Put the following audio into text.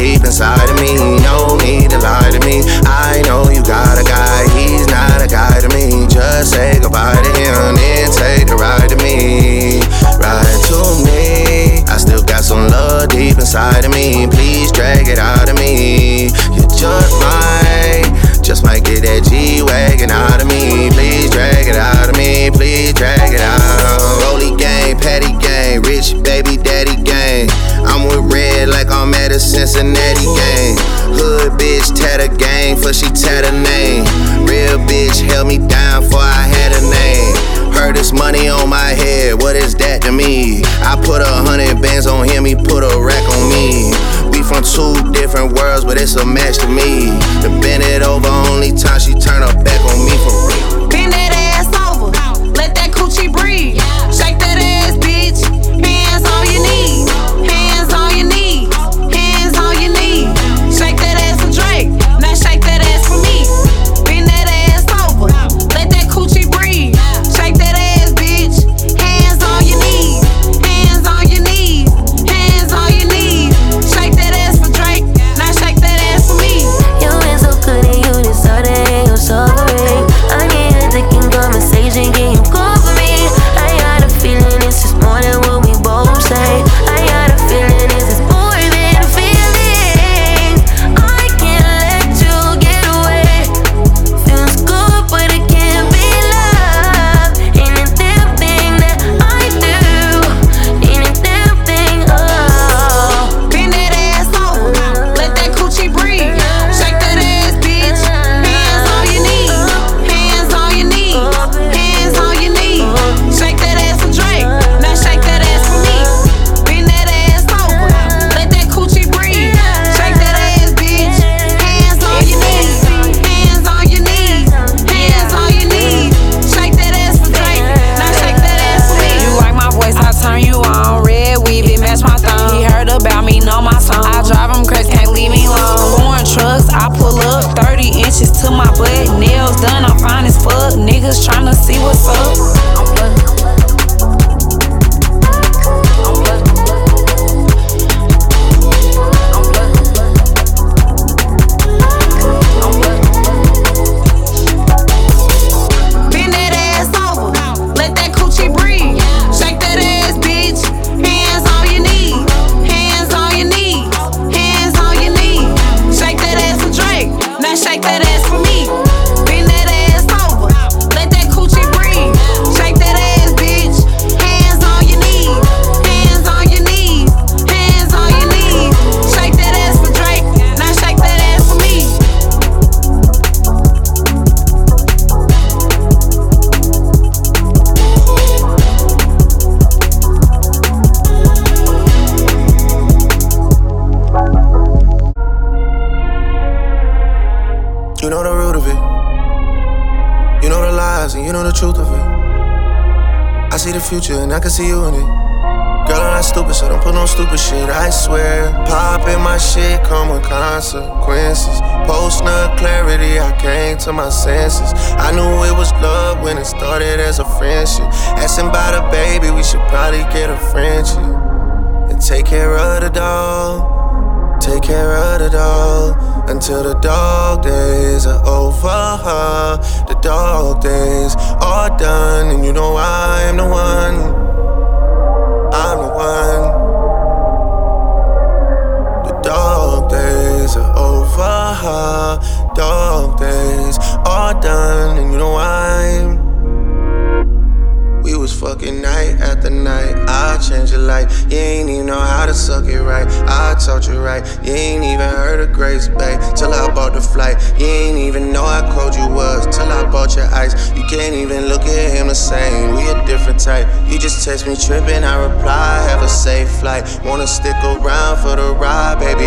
deep inside of me. No need to lie to me. I know you got a guy, he's not a guy to me. Just say goodbye to him, then take a ride to me. Ride to me. I still got some love deep inside of me. Please drag it out of me. You just might get that G-Wagon out of me. Please drag it out of me. Please drag it out. Rolly gang, Patty gang, rich baby daddy gang. I'm with Red like I'm at a Cincinnati gang. Hood bitch tatter gang, for she tatter name. Real bitch held me down before I had a name. Heard this money on my head, what is that to me? I put 100 bands on him, he put a rack on me. We from two different worlds, but it's a match to me. To bend it over, only time she turn her back on me for real. Bend that ass over, let that coochie breathe. Shake that ass, bitch. Hands on your knees, hands on your knees, hands on your knees. Shake that ass for Drake, now shake that ass for me. Bend that ass over, let that coochie breathe. Shake that ass, bitch. Hands on your knees, hands on your knees, hands on your knees. Shake that ass for Drake, now shake that ass for me. You ain't so good and you deserve it, you're suffering. I need a thinking conversation, can you call for me? I got a feeling it's just more than what we both say. I got a feeling it's just more than feelings. I can't let you get away. Feels good, but it can't be love. Ain't a damn thing that I do. Ain't a damn thing, oh. Bend that ass over, let that coochie breathe. Shake that ass, bitch. Hands on your knees, hands on your knees, hands on your knees. Shake that ass for Drake, now shake that ass for me. Bend that ass over, let that coochie breathe. Shake that ass, bitch. Hands on your knees, hands on your knees, hands on your knees. Shake that ass for Drake, now shake that ass for me. You like my voice, I turn you on. Red weave, it match my thumb. He heard about me, know my song. I drive him crazy, can't leave me alone. Foreign trucks, I pull up 30 inches to my butt. Nails done, I'm fine as fuck. Niggas tryna see what's up. Bend that ass over, let that coochie breathe. Shake that ass, bitch. Hands on your knees, hands on your knees, hands on your knees. Shake that ass for Drake, now shake that ass for me. Bend that ass over, let that coochie breathe. Shake that ass, bitch. Hands on your knees, hands on your knees, hands on your knees. Shake that ass for Drake, now shake that ass for me. You know the root of it. You know the lies and you know the truth of it. I see the future and I can see you in it. Girl, I'm not stupid, so don't put no stupid shit, I swear. Poppin' my shit come with consequences. Post-nut clarity, I came to my senses. I knew it was love when it started as a friendship. Asking about a baby, we should probably get a friendship. And take care of the dog. Take care of the dog until the dog days are over. The dog days are done, and you know I'm the one. I'm the one. The dog days are over. Dog days are done, and you know I'm. We was fucking night after night. I changed your life. You ain't even know how to suck it right. I taught you right. You ain't even heard of Grace Bay till I bought the flight. You ain't even know how cold you was till I bought your ice. You can't even look at him the same. We a different type. You just text me tripping, I reply, have a safe flight. Wanna stick around for the ride, baby,